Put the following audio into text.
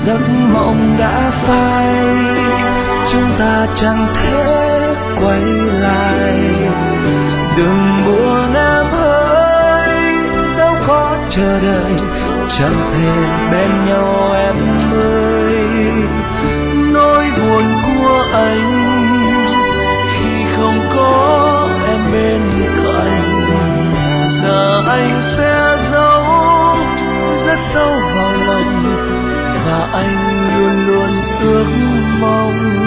giấc mộng đã phai, chúng ta chẳng thể quay lại. Đừng buồn em ơi, dẫu có chờ đợi chẳng thể bên nhau em ơi. Nỗi buồn của anh khi không có em bên cạnh, giờ anh sẽ giấu rất sâu vào lòng, và anh luôn luôn ước mong